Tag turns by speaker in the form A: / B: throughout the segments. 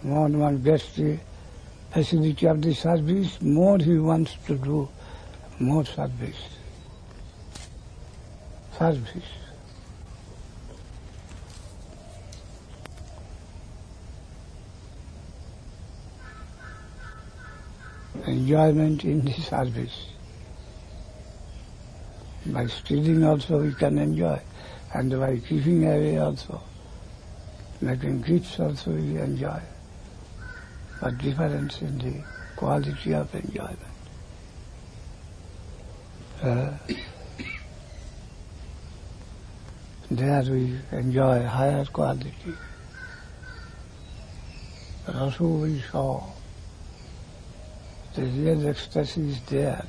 A: more one gets the facility of the service, more he wants to do more service. Service. Enjoyment in the service. By stealing also we can enjoy, and by keeping away also, making gifts also we enjoy. But difference in the quality of enjoyment. There we enjoy higher quality. But also we saw the real ecstasy is there.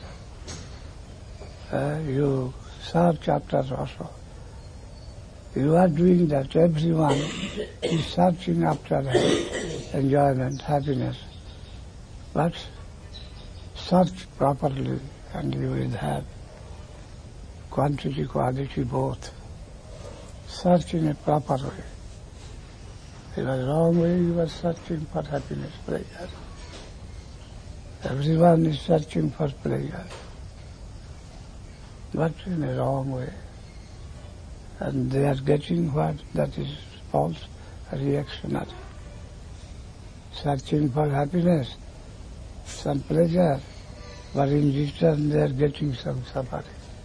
A: You search after rasa. You are doing that. Everyone is searching after enjoyment, happiness. But search properly and you will have quantity, quality both. Search in a proper way. In a wrong way you are searching for happiness, pleasure. Everyone is searching for pleasure, but in a wrong way. And they are getting what? That is false, reactionary. Searching for happiness, some pleasure, but in return they are getting some suffering.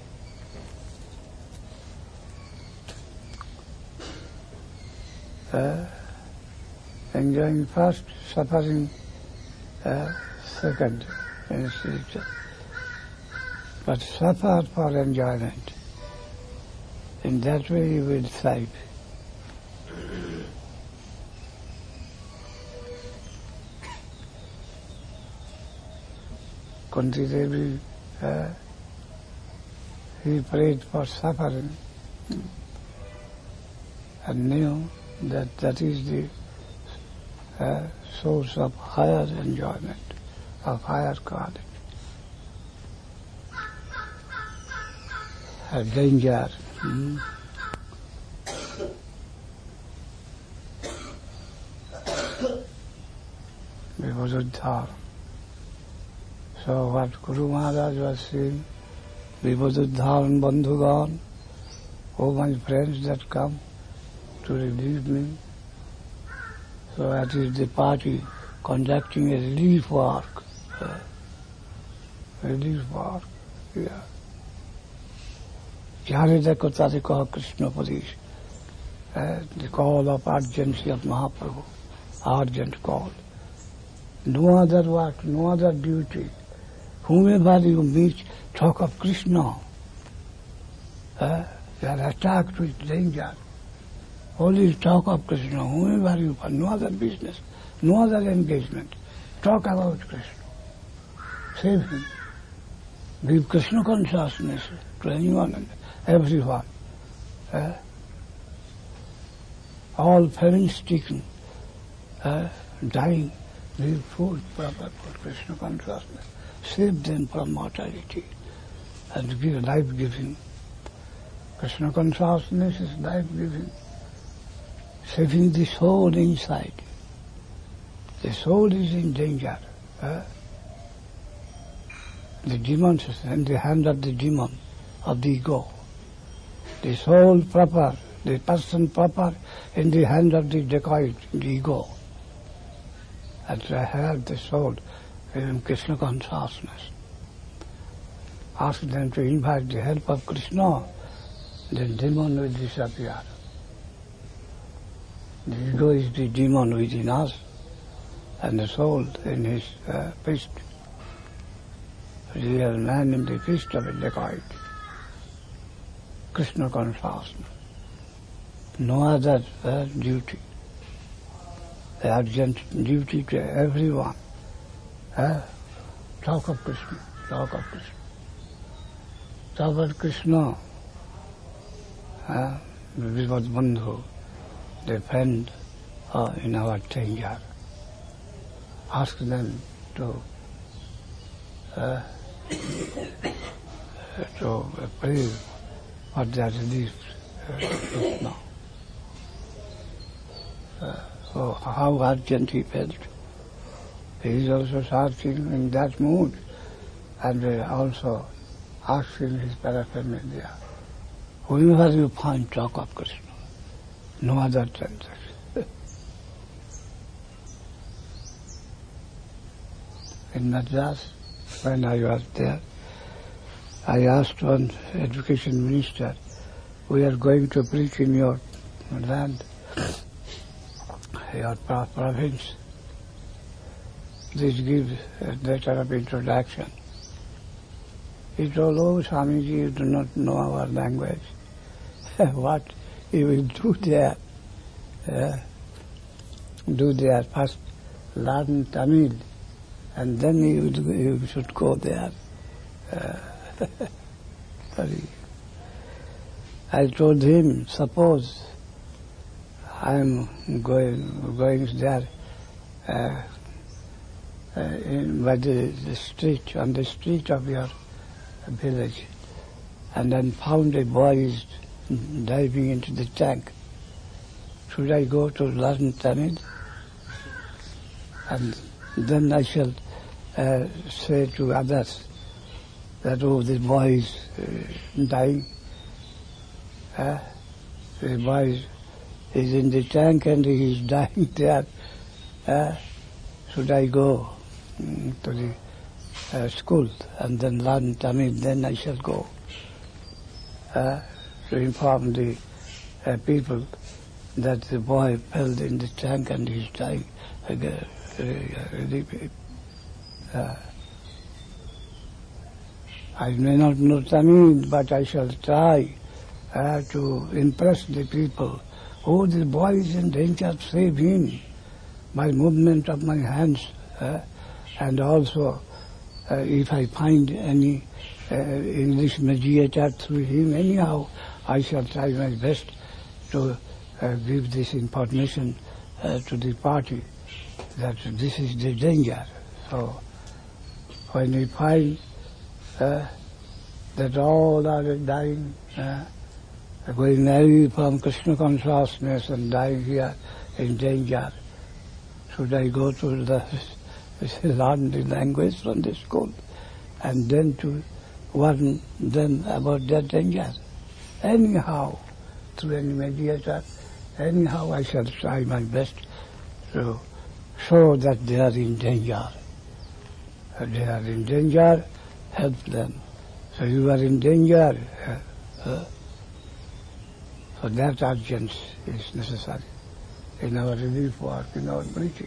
A: Enjoying first, suffering second in spiritual. But suffer for enjoyment. In that way you will thrive. Kunti Devi, he prayed for suffering and knew that that is the source of higher enjoyment, of higher quality. A danger. Vibhuddhar. So what Guru Maharaj was saying, Vibhuddhar and Bandhugan, oh my friends that come to relieve me. So that is the party conducting a relief work. Relief work, yeah. Jhare dekho tare kaha Krishna Parish. The call of urgency of Mahaprabhu. Urgent call. No other work, no other duty. Whomever you meet, talk of Krishna. They are attacked with danger. Only talk of Krishna. Whomever you find, no other business, no other engagement. Talk about Krishna. Save him. Give Krishna consciousness to anyone and everyone. All famine-stricken, dying, give food, proper for Krishna consciousness. Save them from mortality and give life-giving. Krishna consciousness is life-giving. Saving the soul inside. The soul is in danger. The demons are in the hand of the demon, of the ego. The soul proper, the person proper, in the hand of the dacoit, the ego. And to have the soul in Krishna consciousness. Ask them to invite the help of Krishna, then demon will disappear. The ego is the demon within us, and the soul in his fist. Real man in the fist of a dacoit. Krishna consciousness. No other duty. The urgent duty to everyone. Talk of Krishna, talk of Krishna. Talk of Krishna. Vibhuddha Bandhu. They friend in our danger. Ask them to pray for their relief now. So how urgent he felt. He is also searching in that mood and also asking his paraphernalia. Whenever you find talk of Krishna, no other than this. In Madras, when I was there, I asked one education minister, we are going to preach in your land, your province. Please give a letter of introduction. He told, oh, Swamiji, you do not know our language. What you will do there? Do there first, learn Tamil, and then you should go there. Sorry. I told him, suppose I am going there by the street, on the street of your village, and then found a boy is diving into the tank. Should I go to learn Tamil? And then I shall say to others that, oh, the boy is dying. The boy is in the tank and he is dying there. Should I go to the school and then learn Tamil? Then I shall go to inform the people that the boy fell in the tank and he is dying. I may not know Tamil, but I shall try to impress the people. Oh, the boy is in danger, save him by movement of my hands. And also, if I find any English mediator through him, anyhow, I shall try my best to give this information to the party that this is the danger. So, when we find that all are dying, going away from Krishna consciousness and dying here in danger, should I go to learn the language from the school and then to warn them about their danger? Anyhow, through any mediator, anyhow I shall try my best to show that they are in danger. If they are in danger, help them. So you are in danger. So that urgency is necessary in our relief work, in our preaching.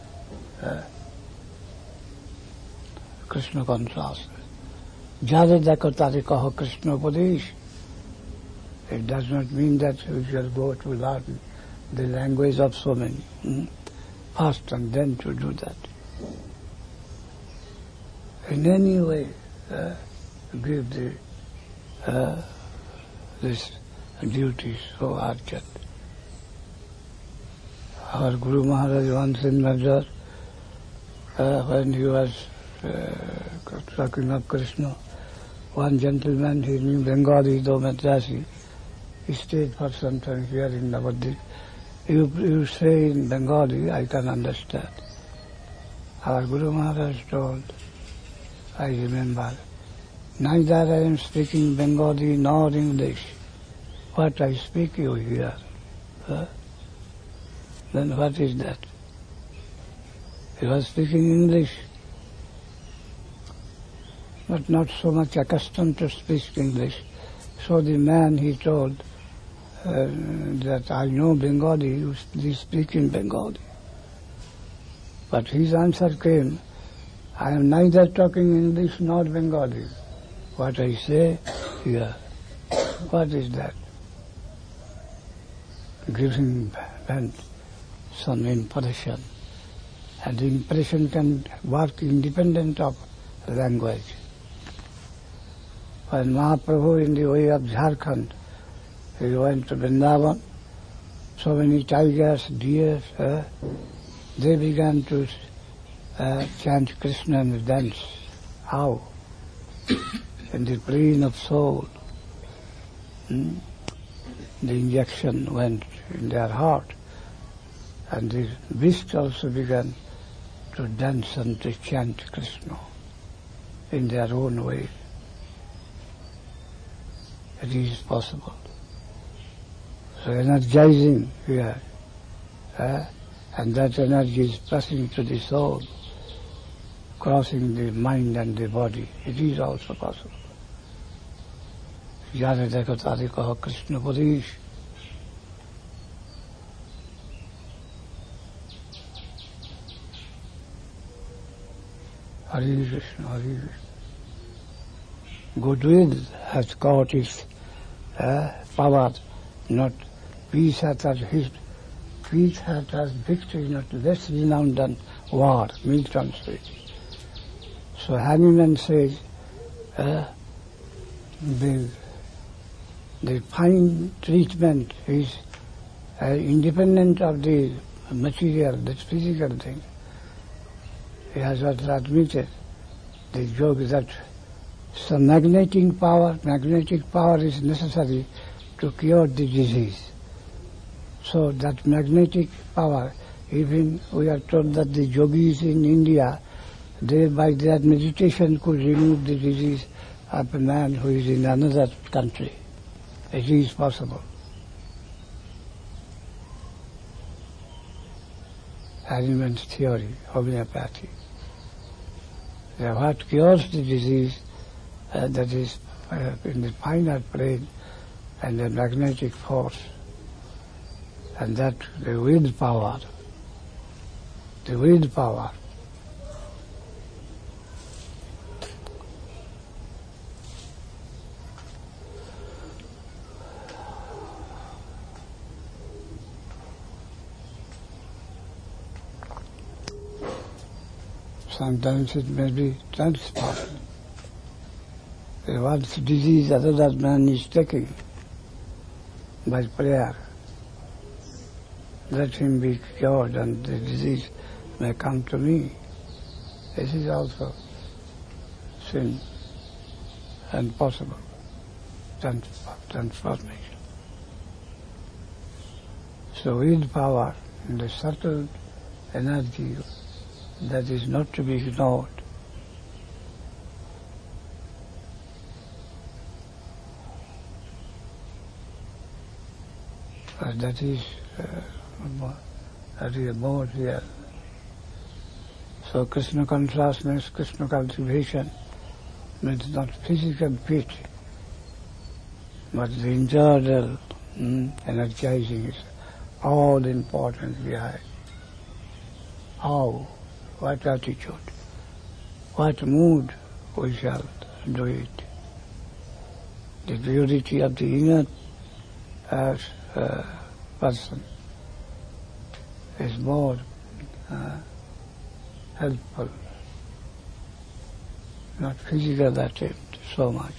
A: Krishna consciousness. Jada dako tare kaho Krishna upadesh. It does not mean that we shall go to learn the language of so many. First and then to do that. In any way, give this duty so urgent. Our Guru Maharaj once in Madras, when he was talking of Krishna, one gentleman, he knew Bengali, though Madrasi, he stayed for some time here in Navadvip. You say in Bengali, I can understand. Our Guru Maharaj told, I remember, neither I am speaking Bengali nor English. What I speak you hear. Then what is that? He was speaking English, but not so much accustomed to speak English. So the man, he told that I know Bengali, you speak in Bengali. But his answer came, I am neither talking English nor Bengali. What I say here. What is that? Giving vent some impression. And the impression can work independent of language. When Mahaprabhu in the way of Jharkhand, he went to Vrindavan, so many tigers, deers, they began to chant Krishna and dance. How? In the plane of soul. The injection went in their heart And the beasts also began to dance and to chant Krishna in their own way. It is possible. So energizing here, and that energy is passing to the soul, crossing the mind and the body. It is also possible. Jare dekho tare kaho Krishna Purish. Hare Krishna, Hare Krishna. Goodwill has got its power, not peace hath has victory, not less renowned than war, Milton says. So Hanuman says, the fine treatment is independent of the material, the physical thing. He has also admitted the joke that some magnetic power is necessary to cure the disease. So that magnetic power, even we are told that the yogis in India, they by their meditation could remove the disease of a man who is in another country. It is possible. Hanuman's theory, homeopathy. What cures the disease that is in the finer plane and the magnetic force, and that the willpower. Sometimes it may be transported. What disease other man is taking by prayer, let him be cured and the disease may come to me. This is also sin and possible transformation. So willpower and the subtle energy that is not to be ignored. That is more real. So Krishna consciousness, Krishna cultivation means not physical beauty, but the internal energizing is all important behind. How, what attitude, what mood we shall do it. The purity of the inner person is more helpful, not physical attempt so much.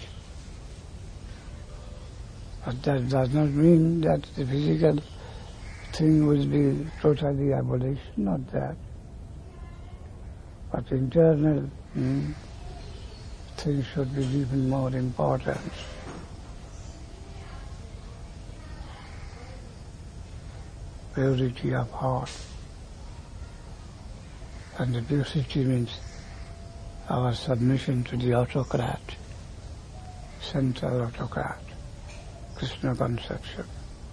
A: But that does not mean that the physical thing will be totally abolished, not that. But internal things should be given more importance. Purity of heart. And the purity means our submission to the autocrat, central autocrat, Krishna conception.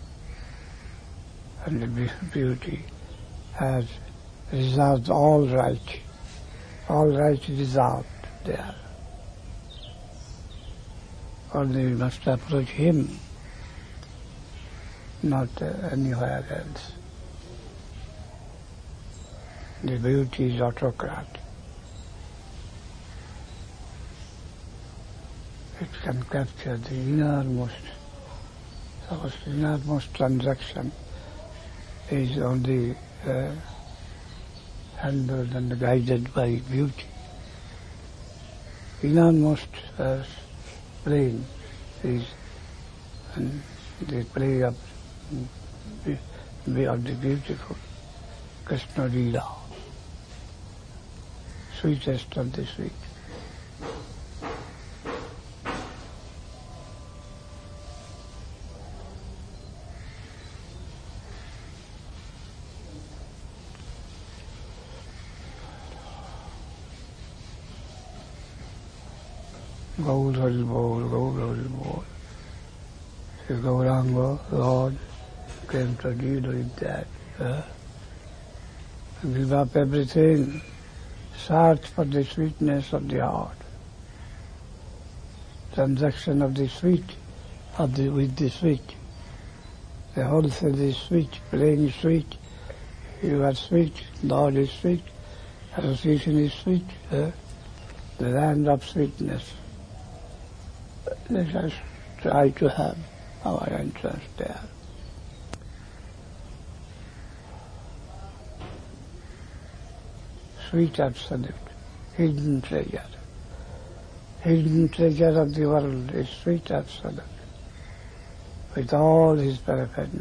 A: And the beauty has resolved all right resolved there. Only we must approach him, not anywhere else. The beauty is autocrat. It can capture the innermost transaction is only handled and guided by beauty. Innermost plane is the play of the beautiful Krishna Leela, sweetest of the sweet. Gaur Hari Bol, Gaur Hari Bol. So Gauranga, Lord, came to deal with that. Give up everything, search for the sweetness of the heart. Transaction of the sweet, with the sweet. The wholesale is sweet, playing is sweet. You are sweet, Lord is sweet, association is sweet. The land of sweetness. Let us try to have our entrance there. Sweet absolute, hidden treasure. Hidden treasure of the world is sweet absolute, with all his paraphernalia.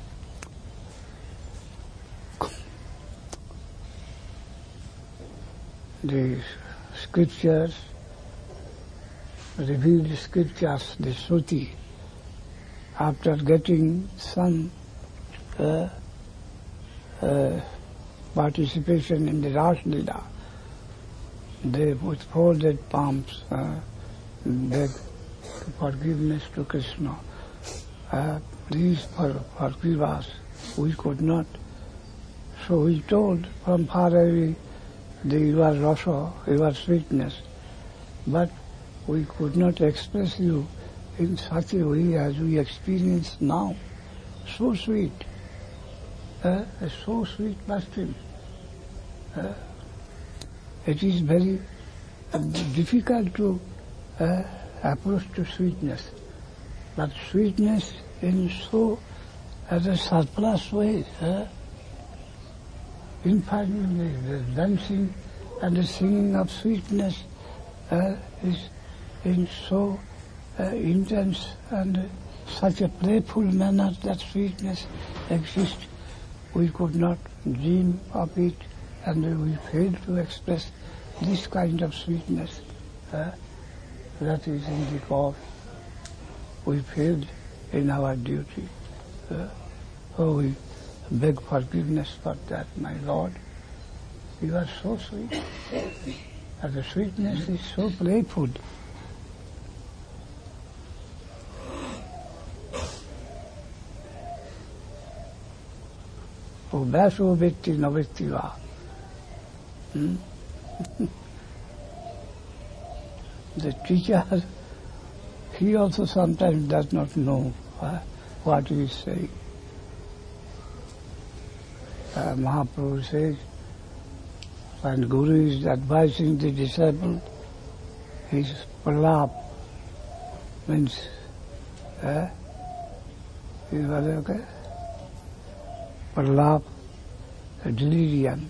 A: The scriptures, revealed scriptures, the Shruti, after getting some participation in the Ras Leela, they with folded palms beg forgiveness to Krishna. Please forgive us, we could not. So he told from far away, you are rasa, you are sweetness, but we could not express you in such a way as we experience now. So sweet, so sweet perfume. It is very difficult to approach to sweetness, but sweetness in so as a surplus way. Infinitely, the dancing and the singing of sweetness is in so intense and such a playful manner that sweetness exists. We could not dream of it, and we failed to express this kind of sweetness. That is in the cause. We failed in our duty. So we beg forgiveness for that, my Lord. You are so sweet. And the sweetness is so playful. O Vaso Vetti Navettiva. The teacher, he also sometimes does not know what he is saying. Mahaprabhu says, when Guru is advising the disciple, his pralap means, pralap, delirium.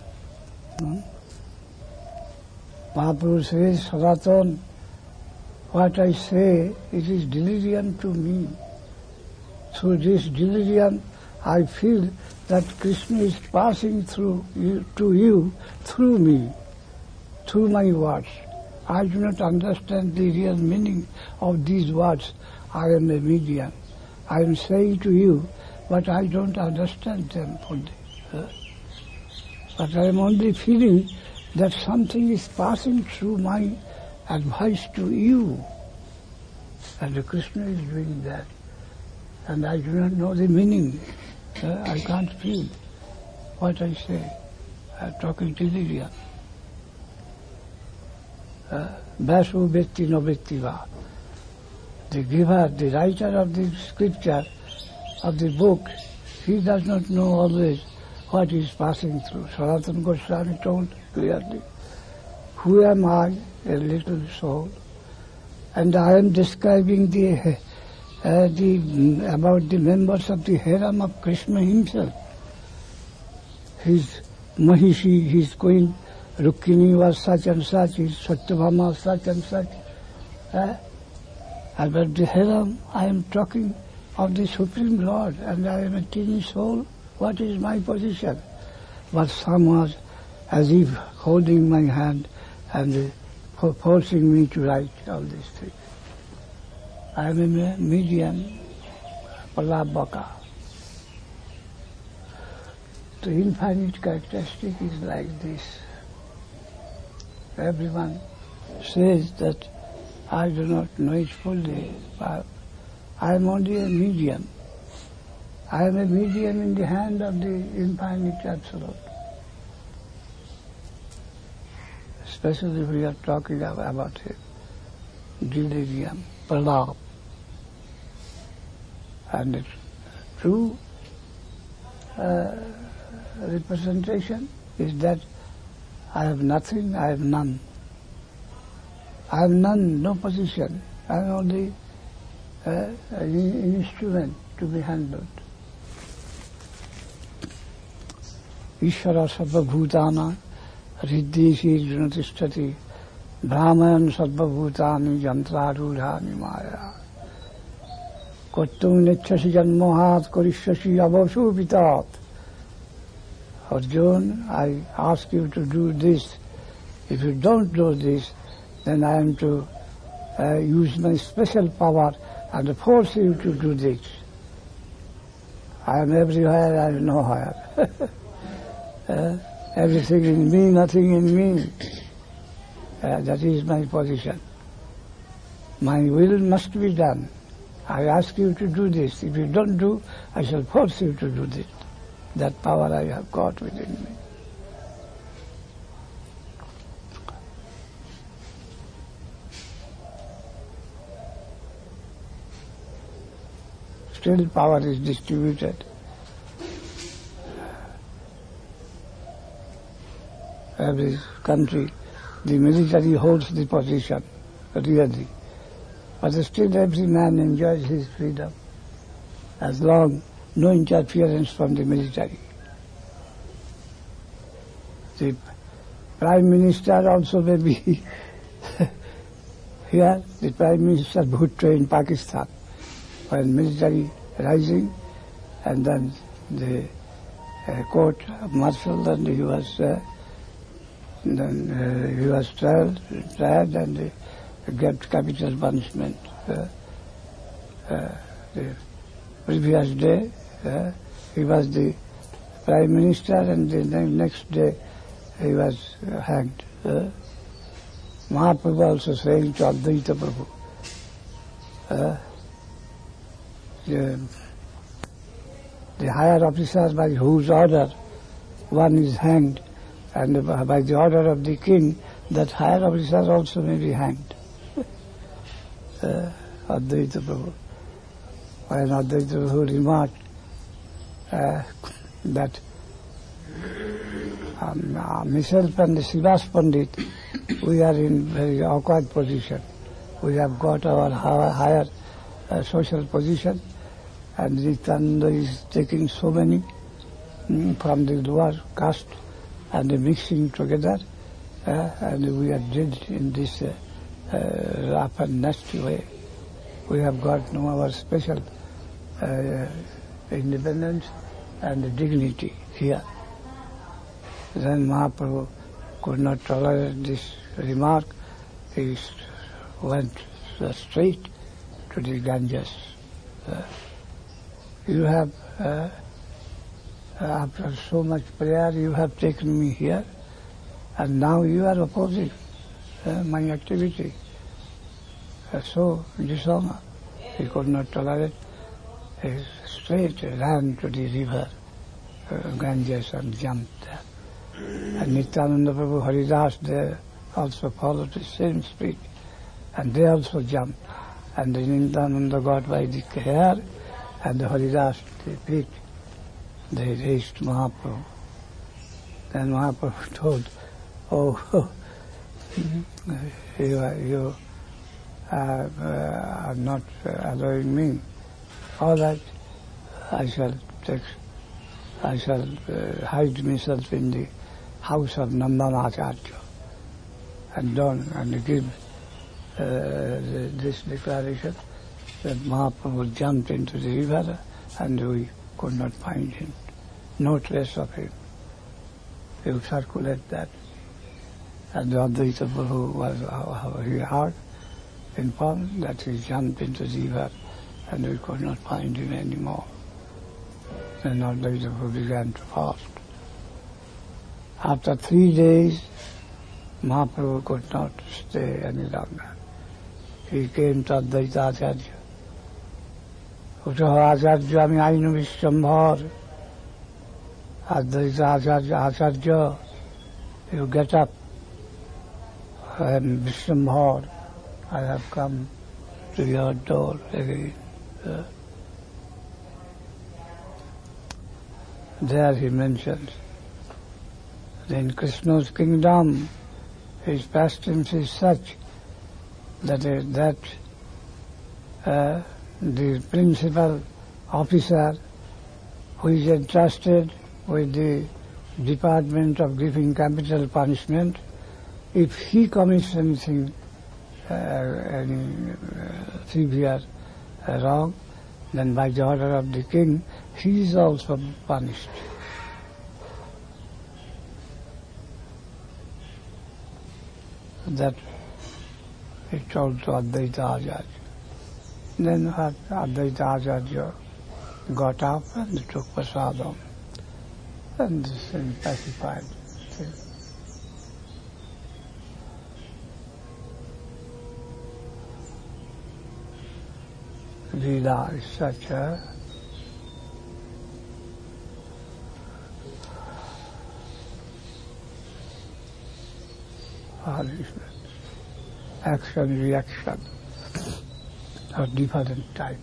A: Mahaprabhu says, Sanatana, what I say, it is delirium to me. Through this delirium, I feel that Krishna is passing through you, to you through me, through my words. I do not understand the real meaning of these words. I am a medium. I am saying to you, but I don't understand them fully. But I am only feeling that something is passing through my advice to you. And Krishna is doing that. And I do not know the meaning. I can't feel what I say. I'm talking delirium. Vasu Vetti Navettiva. The giver, the writer of the scripture, of the book, he does not know always what is passing through. Sanatana Goswami told clearly, who am I, a little soul? And I am describing about the members of the harem of Krishna himself. His Mahishi, his queen, Rukmini was such and such, his Satyabhama such and such. About the harem, I am talking of the Supreme Lord, and I am a teeny soul. What is my position? But some was as if holding my hand and forcing me to write all these things. I am a medium, Palabhaka. The infinite characteristic is like this. Everyone says that I do not know it fully. I am only a medium. I am a medium in the hand of the infinite absolute. Especially we are talking about delirium, pralab. And its true representation is that I have nothing, I have none. I have none, no position. I am only an instrument to be handled. Ishvara sarva bhutana riddheshi junatishthati brahman sarva bhutani yantrarudhani maya kottum nechasi janmohat korishasi avasu pitat. Arjuna, I ask you to do this. If you don't do this, then I am to use my special power and force you to do this. I am everywhere, I am nowhere. Everything in me, nothing in me. That is my position. My will must be done. I ask you to do this. If you don't do, I shall force you to do this. That power I have got within me. Still power is distributed. Every country, the military holds the position, really. But still every man enjoys his freedom, as long no interference from the military. The Prime Minister also may be here, the Prime Minister Bhutto in Pakistan, when military rising, and then the court martial, and he was tried and get capital punishment. The previous day, he was the Prime Minister, and the next day he was hanged. Mahaprabhu also saying to Advaita Prabhu, the higher officers by whose order one is hanged, and by the order of the king, that higher officers also may be hanged. Advaita Prabhu. When Advaita Prabhu remarked that myself and the Srivas Pandit, we are in very awkward position. We have got our higher social position, and Nityananda is taking so many from the lower caste and mixing together, and we are dead in this rough and nasty way. We have got our special independence and dignity here. Then Mahaprabhu could not tolerate this remark. He went straight to the Ganges. You have, after so much prayer, you have taken me here, and now you are opposing my activity. So dishonor. He could not tolerate. He straight ran to the river Ganges and jumped there. And Nityananda Prabhu, Haridas, they also followed the same speed, and they also jumped. And the Nityananda got by the hair, and the Haridas, the feet, they raised Mahaprabhu. Then Mahaprabhu told, oh, you are not allowing me. All right, I shall hide myself in the house of Nandanacharya and give this declaration that Mahaprabhu jumped into the river and we could not find him. No trace of him. You circulate that. And the Advaita Prabhu was hard informed that he jumped into the river and we could not find him anymore. Then Advaita Prabhu began to fast. After 3 days, Mahaprabhu could not stay any longer. he came to Advaita Acharya. Uttaha Acharya ami ainu Vishwambhar. Advaita Acharya, you get up. I am Vishwambhar. I have come to your door again. There he mentions, in Krishna's kingdom, his pastimes is such that the principal officer who is entrusted with the department of giving capital punishment, if he commits anything, any severe wrong, then by the order of the king, he is also punished. That he told to Advaita Acharya. Then Advaita Acharya got up and took prasadam, and this is pacified. Leela is such a action, reaction of different type.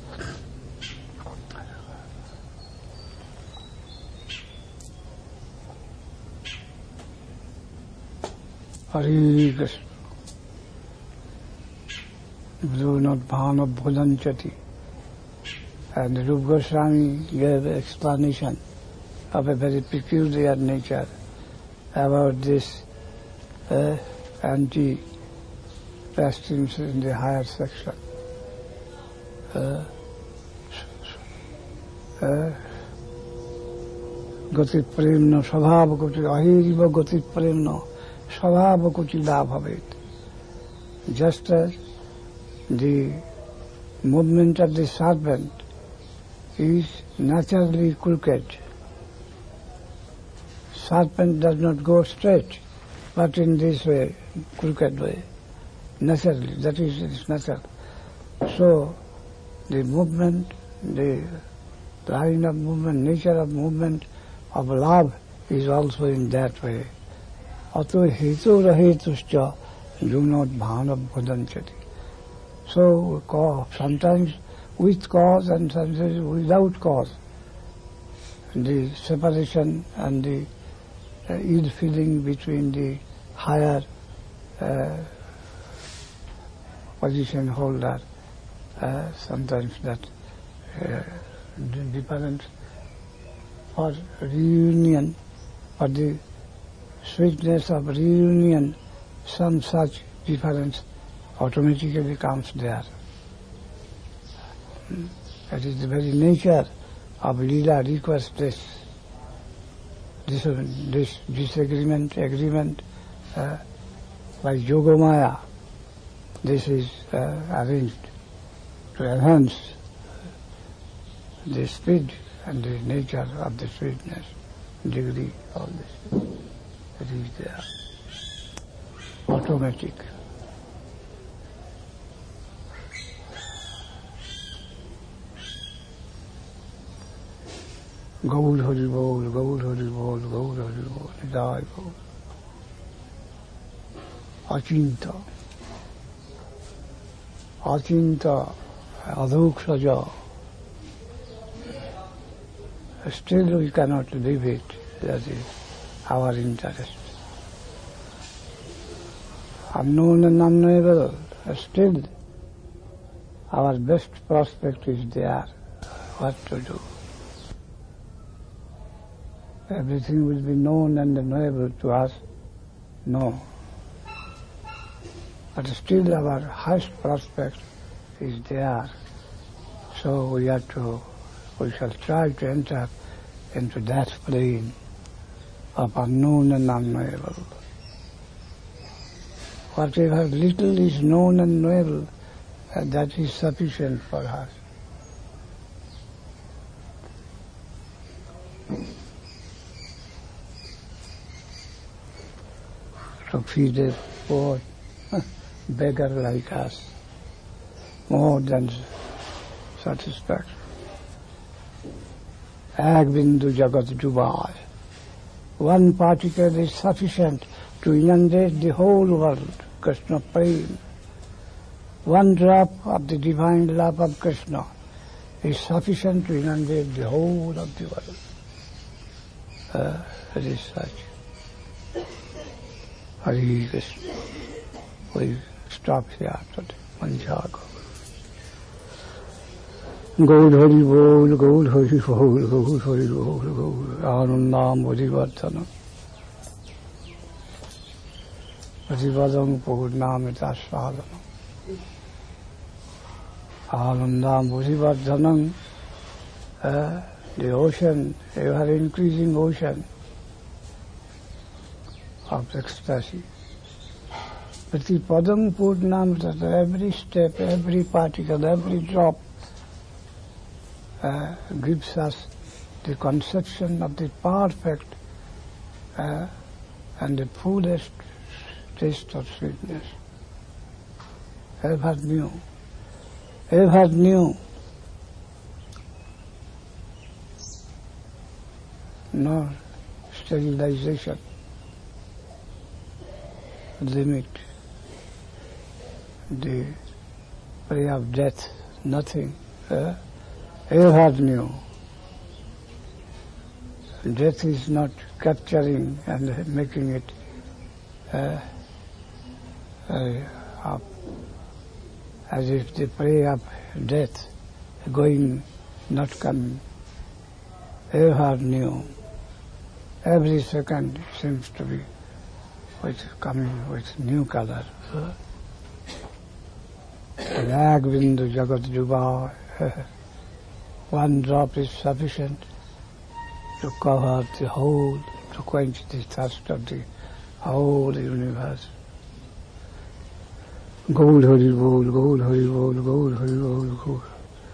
A: Hare Krishna. Bhunodbhana Bhulanchati. And Rupa Goswami gave explanation of a very peculiar nature about this anti-pastimes in the higher section. Gati premna svabhava kuti ahiriva gati premna svabhava kuti labhavet. Just as the movement of the serpent is naturally crooked. Serpent does not go straight, but in this way, crooked way, naturally, that is its nature. So, the movement, the line of movement, nature of movement of love is also in that way. Ato hetu rahetuscha junodbhana bhudanchati. So, sometimes with cause and sometimes without cause, the separation and the ill feeling between the higher position holder, sometimes that difference or reunion, or the sweetness of reunion, some such difference automatically comes there. That is the very nature of Leela requires this disagreement, agreement by Yogamaya. This is arranged to enhance the speed and the nature of the sweetness, degree, all this. It is there. Automatic. Gaur Hari Bol, Gaur Hari Bol, Gaur Hari Bol, Jai Bol. Achinta. Achinta, Adhokshaja. Still we cannot leave it. That is our interest. Unknown and unknowable, still our best prospect is there. What to do? Everything will be known and knowable to us. No. But still our highest prospect is there. So we shall try to enter into that plane of unknown and unknowable. Whatever little is known and knowable, that is sufficient for us. To feed a poor beggar like us. more than satisfaction. Ek bindu jagat dubai. One particle is sufficient to inundate the whole world, Krishna Prem. One drop of the divine love of Krishna is sufficient to inundate the whole of the world. It is such. Hare Krishna. We stop here today. Manjago. Gaud Hari Bol, Gaud Hari Bol, Gaud Hari Bol, Gaud Anandam Bodhivardhanam. Bodhivardhanam Purnamita Sadhanam. Anandam Bodhivardhanam, the ocean, ever increasing ocean of ecstasy. Prati Padam Purnamita, every step, every particle, every drop gives us the conception of the perfect and the fullest taste of sweetness. Ever new, no sterilization, limit, the prey of death, nothing. Ever new. Death is not capturing and making it up, as if the prey of death going, not coming. Ever new. Every second seems to be coming with new color. Rag bindu jagat juba. One drop is sufficient to cover the whole, to quench the thirst of the whole universe. Gaud Hari Bol, Gaud Hari Bol, Gaud Hari Bol, Gaud.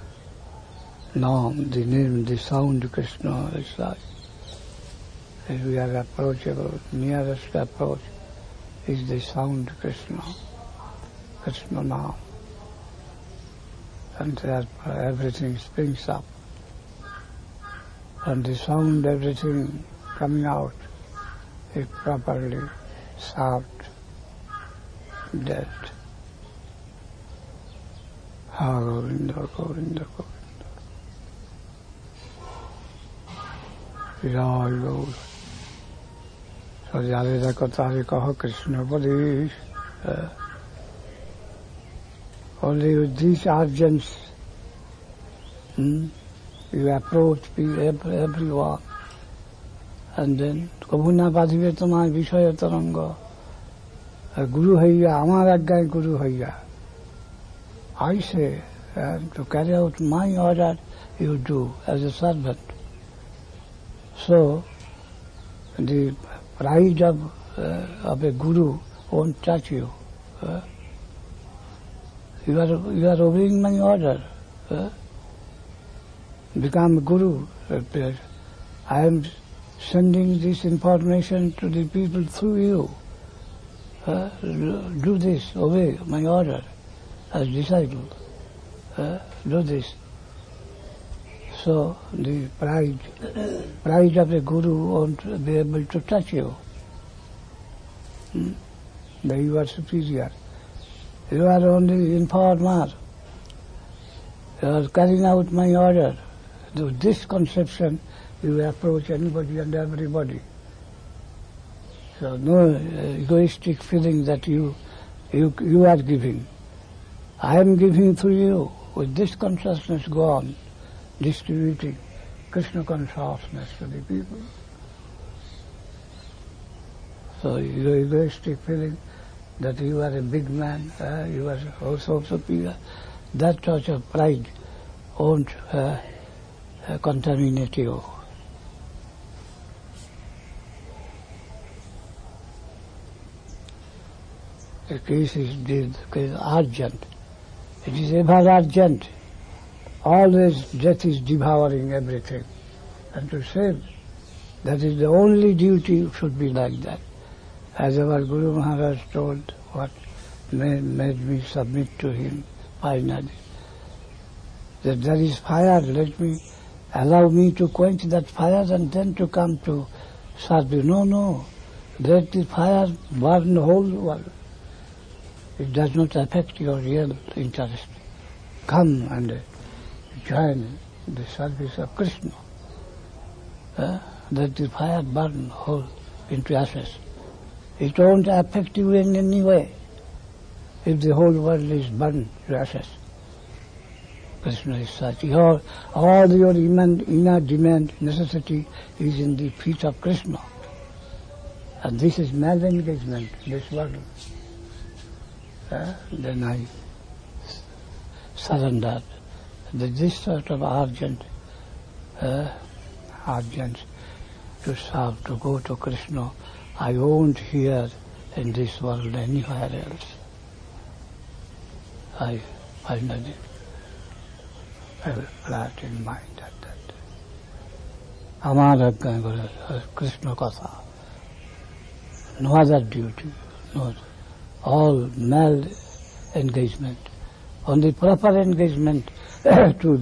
A: Nam, the name, the sound Krishna is like. As we are approachable, nearest approach is the sound Krishna, Krishna Nam. And there everything springs up. And the sound, everything coming out is properly served, dead. Ha Govinda, Govinda, Govinda. Jai Gaur. So Yadeda Kotari Kaha Krishna Padish. Only with these urgents, you approach everyone, and then Kabuna Padhivetama Vishaya Taranga, Guru Haiya, Amar Aggai Guru Haiya. I say, to carry out my order, you do as a servant. So, the pride of a guru won't touch you. You are obeying my order. Become a guru. I am sending this information to the people through you. Do this, obey my order as disciple. Do this. So the pride of a guru won't be able to touch you. That you are superior. You are only informer. You are carrying out my order. With this conception, you approach anybody and everybody. So no egoistic feeling that you are giving. I am giving through you. With this consciousness, go on distributing Krishna consciousness to the people. So your egoistic feeling that you are a big man, you are also superior, that sort of pride won't contaminate you. The case is urgent. It is ever urgent. Always death is devouring everything. And to save, that is the only duty should be like that. As our Guru Maharaj told, what made me submit to him finally. that there is fire, allow me to quench that fire and then to come to serve you. No. Let the fire burn the whole world. It does not affect your real interest. Come and join the service of Krishna. Let the fire burn whole into ashes. It won't affect you in any way if the whole world is burned to ashes. Krishna is such. All your inner demand, necessity is in the feet of Krishna. And this is mal-engagement, this world. Then I surrendered. This sort of urgent to serve, to go to Krishna, I won't hear in this world anywhere else. I finally felt flat in mind at that. Amar Krishna Katha. No other duty, no all mal engagement. Only proper engagement to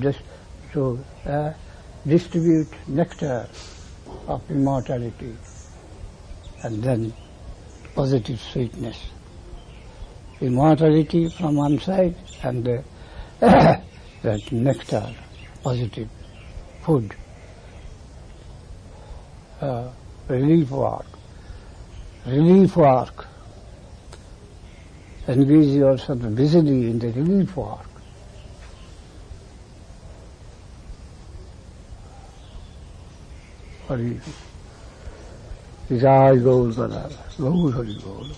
A: distribute nectar of immortality and then positive sweetness. Immortality from one side and that nectar, positive food, relief work. Engage yourself busily in the relief work. Hari Jai Gaur Bala, Gaur Hari Gaur.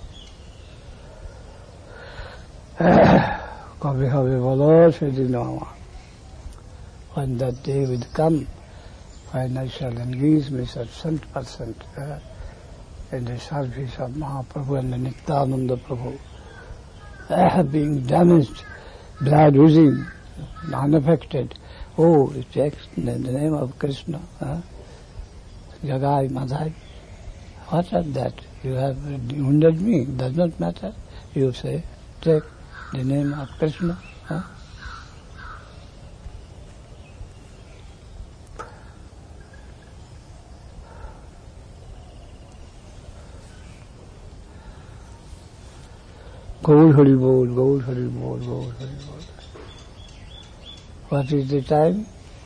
A: Kabhi habe bolo sedin আমার. When that day will come, when I shall engage myself 100% in the service of Mahaprabhu and the Nityananda Prabhu, being damaged, blood oozing, unaffected. Oh, it takes in the name of Krishna. Jagai Madhai. What of that? You have wounded me. It does not matter. You say, take the name of Krishna. Gaur Hari Bol, Gaur Hari Bol, Gaur Hari Bol. What is the time?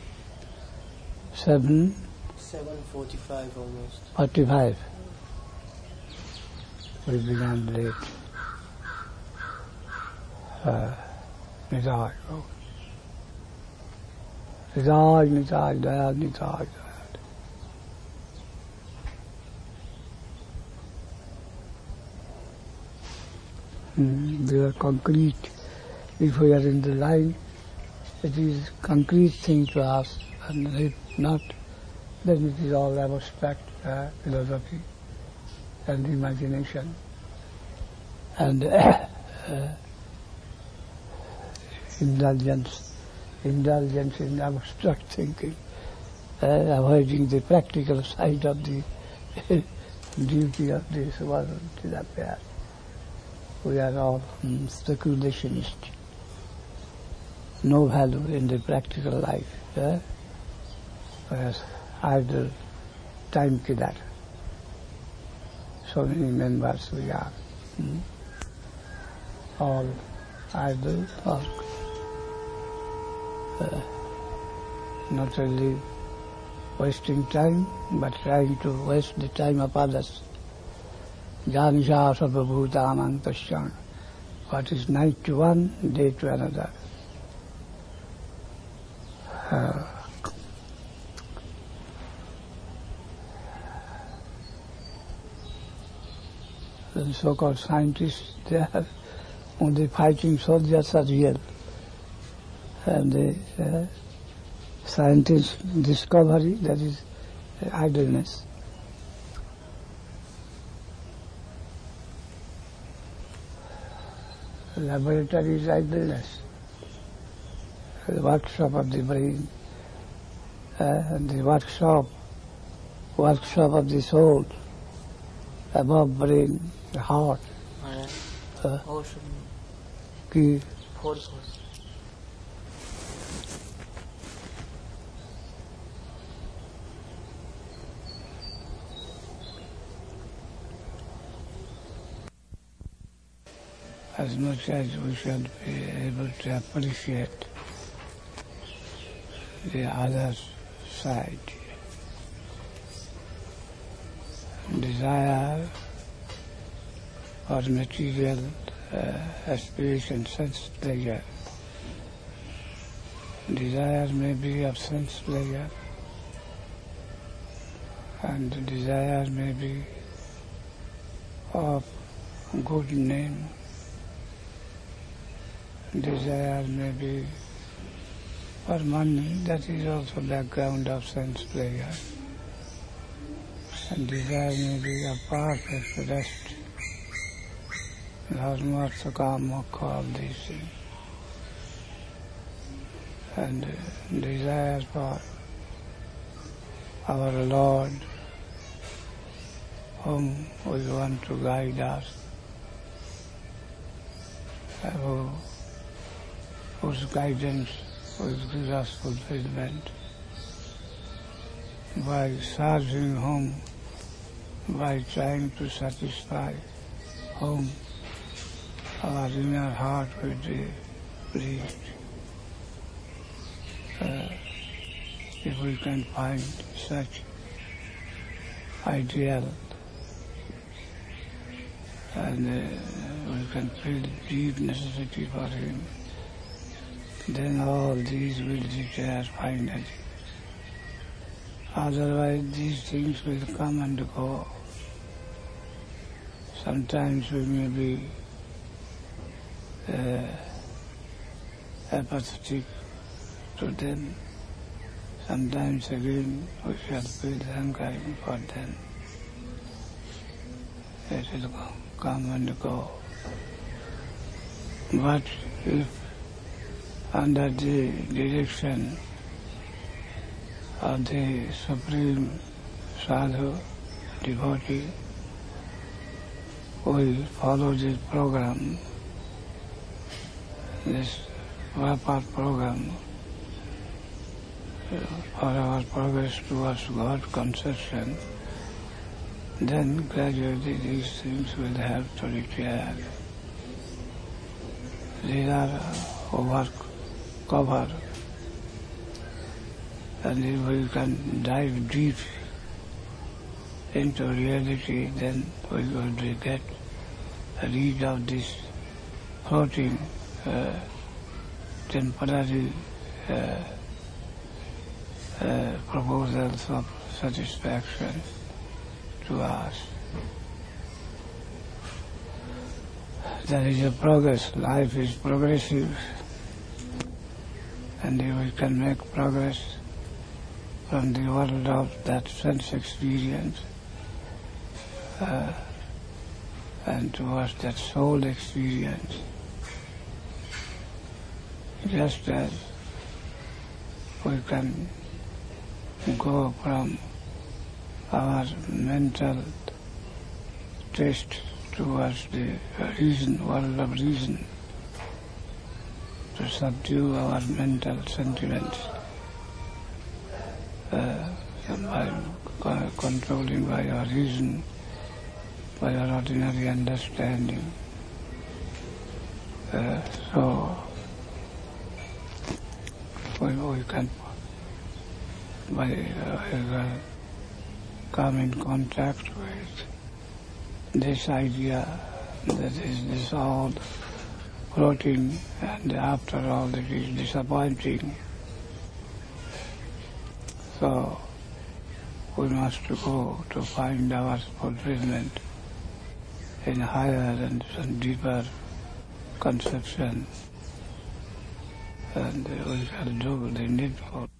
B: 7:45 almost.
A: 45. We began late. Nitai, Nitai, Dayal, Nitai. We are concrete. If we are in the line, it is concrete thing to us, and if not, then it is all abstract philosophy and imagination. And indulgence in abstract thinking, avoiding the practical side of the duty of this world till appear. We are all speculationists. No value in the practical life. Whereas idle time killer. So many members we are. All idle work. Not only wasting time, but trying to waste the time of others. Janisha Sarvabhutanam Pasyan. What is night to one, day to another. The so-called scientists, they are only fighting soldiers are real. And the scientists' discovery, that is idleness. Laboratory is idleness. The workshop of the brain, the workshop of the soul, above brain, the heart. as much as we should be able to appreciate the other side. Desire for material aspiration, sense pleasure. Desire may be of sense pleasure, and desire may be of good name. Desire may be for money, that is also background of sense pleasure. And desire may be of perfect rest. Dharma, Kama, all these things. And desire for our Lord, whom we want to guide us, whose guidance will give us fulfillment, by serving whom, by trying to satisfy whom our inner heart will be pleased. If we can find such ideal and we can feel deep necessity for him, then all these will disappear finally. Otherwise these things will come and go. Sometimes we may be apathetic to them. Sometimes again we shall feel hankering for them. It will come and go. But if under the direction of the Supreme Sadhu, devotee, we follow this program, this proper program, for our progress towards God conception, then gradually these things will have to retire. These are over-covered, and if we can dive deep into reality, then we will get rid of this floating, temporary proposals of satisfaction to us. There is a progress. Life is progressive, and if we can make progress from the world of that sense experience and towards that soul experience, just as we can go from our mental taste towards the reason, world of reason, to subdue our mental sentiments by controlling by our reason, by our ordinary understanding. So we can come in contact with this idea that is this all floating, and after all it is disappointing. So we must go to find our fulfillment in higher and deeper conception, and we shall do the needful.